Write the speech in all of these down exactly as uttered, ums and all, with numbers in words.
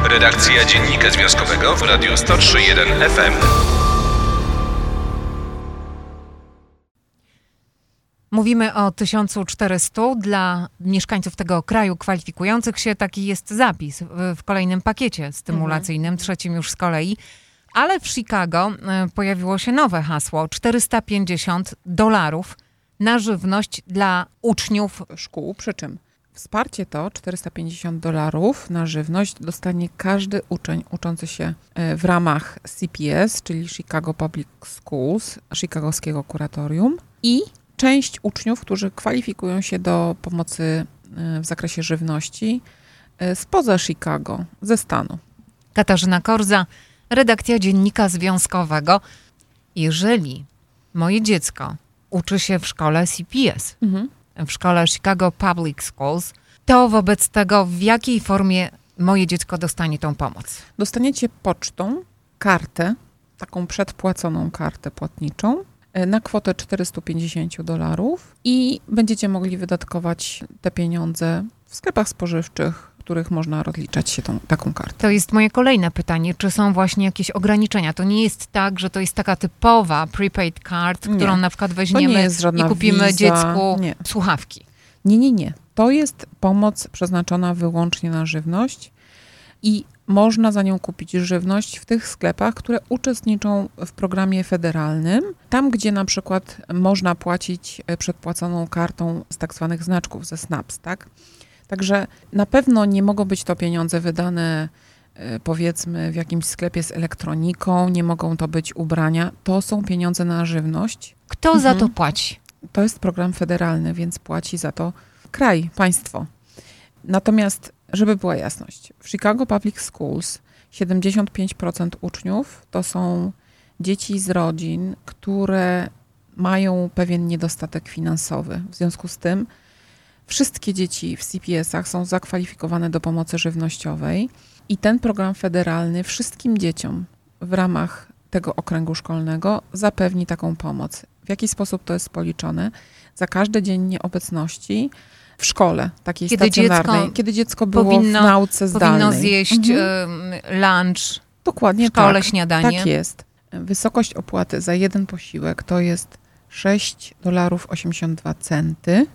Redakcja Dziennika Związkowego w Radiu sto trzy jeden F M. Mówimy o tysiąc czterysta dla mieszkańców tego kraju kwalifikujących się. Taki jest zapis w kolejnym pakiecie stymulacyjnym, mhm. trzecim już z kolei. Ale w Chicago pojawiło się nowe hasło. czterysta pięćdziesiąt dolarów na żywność dla uczniów szkół. Przy czym wsparcie to czterysta pięćdziesiąt dolarów na żywność dostanie każdy uczeń uczący się w ramach C P S, czyli Chicago Public Schools, chicagowskiego kuratorium, i część uczniów, którzy kwalifikują się do pomocy w zakresie żywności spoza Chicago, ze stanu. Katarzyna Korza, redakcja Dziennika Związkowego. Jeżeli moje dziecko uczy się w szkole C P S, mhm. w szkole Chicago Public Schools, to wobec tego w jakiej formie moje dziecko dostanie tą pomoc? Dostaniecie pocztą kartę, taką przedpłaconą kartę płatniczą na kwotę czterysta pięćdziesiąt dolarów i będziecie mogli wydatkować te pieniądze w sklepach spożywczych, w których można rozliczać się tą, taką kartą. To jest moje kolejne pytanie. Czy są właśnie jakieś ograniczenia? To nie jest tak, że to jest taka typowa prepaid card, którą nie. na przykład weźmiemy i kupimy wiza. dziecku nie. słuchawki. Nie, nie, nie. To jest pomoc przeznaczona wyłącznie na żywność i można za nią kupić żywność w tych sklepach, które uczestniczą w programie federalnym. Tam, gdzie na przykład można płacić przedpłaconą kartą z tak zwanych znaczków, ze snaps, tak? Także na pewno nie mogą być to pieniądze wydane, powiedzmy, w jakimś sklepie z elektroniką, nie mogą to być ubrania. To są pieniądze na żywność. Kto mhm. za to płaci? To jest program federalny, więc płaci za to kraj, państwo. Natomiast, żeby była jasność, w Chicago Public Schools siedemdziesiąt pięć procent uczniów to są dzieci z rodzin, które mają pewien niedostatek finansowy. W związku z tym wszystkie dzieci w C P S-ach są zakwalifikowane do pomocy żywnościowej i ten program federalny wszystkim dzieciom w ramach tego okręgu szkolnego zapewni taką pomoc. W jaki sposób to jest policzone? Za każdy dzień nieobecności w szkole takiej kiedy stacjonarnej, dziecko kiedy dziecko było powinno, w nauce zdalnej. Powinno zjeść mhm. lunch Dokładnie w szkole, tak, śniadanie. Tak jest. Wysokość opłaty za jeden posiłek to jest sześć dolarów osiemdziesiąt dwa centy.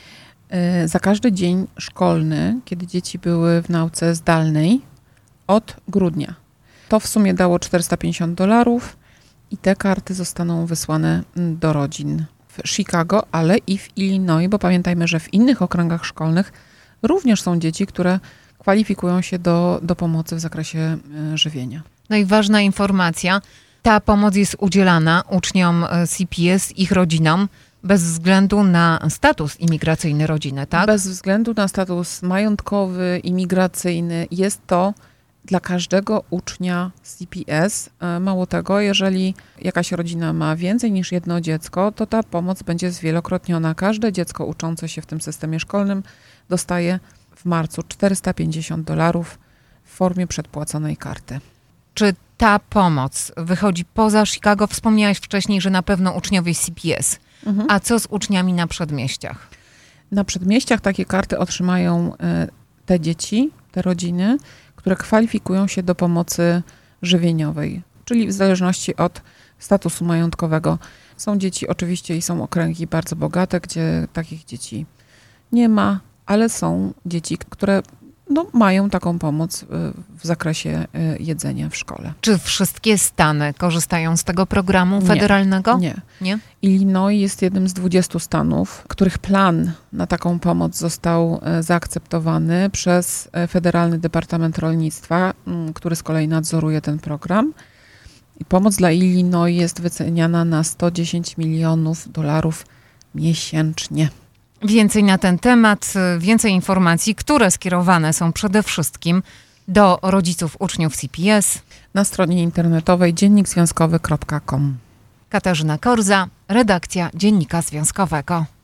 Za każdy dzień szkolny, kiedy dzieci były w nauce zdalnej od grudnia. To w sumie dało czterysta pięćdziesiąt dolarów i te karty zostaną wysłane do rodzin w Chicago, ale i w Illinois, bo pamiętajmy, że w innych okręgach szkolnych również są dzieci, które kwalifikują się do, do pomocy w zakresie żywienia. No i ważna informacja, ta pomoc jest udzielana uczniom C P S, ich rodzinom, bez względu na status imigracyjny rodziny, tak? Bez względu na status majątkowy, imigracyjny. Jest to dla każdego ucznia C P S. Mało tego, jeżeli jakaś rodzina ma więcej niż jedno dziecko, to ta pomoc będzie zwielokrotniona. Każde dziecko uczące się w tym systemie szkolnym dostaje w marcu czterysta pięćdziesiąt dolarów w formie przedpłaconej karty. Czy ta pomoc wychodzi poza Chicago? Wspomniałaś wcześniej, że na pewno uczniowie C P S. Mhm. A co z uczniami na przedmieściach? Na przedmieściach takie karty otrzymają te dzieci, te rodziny, które kwalifikują się do pomocy żywieniowej, czyli w zależności od statusu majątkowego. Są dzieci oczywiście i są okręgi bardzo bogate, gdzie takich dzieci nie ma, ale są dzieci, które no, mają taką pomoc w zakresie jedzenia w szkole. Czy wszystkie stany korzystają z tego programu federalnego? Nie. Nie? Illinois jest jednym z dwudziestu stanów, których plan na taką pomoc został zaakceptowany przez Federalny Departament Rolnictwa, który z kolei nadzoruje ten program. I pomoc dla Illinois jest wyceniana na sto dziesięć milionów dolarów miesięcznie. Więcej na ten temat, więcej informacji, które skierowane są przede wszystkim do rodziców uczniów C P S. Na stronie internetowej dziennik związkowy kropka com. Katarzyna Korza, redakcja Dziennika Związkowego.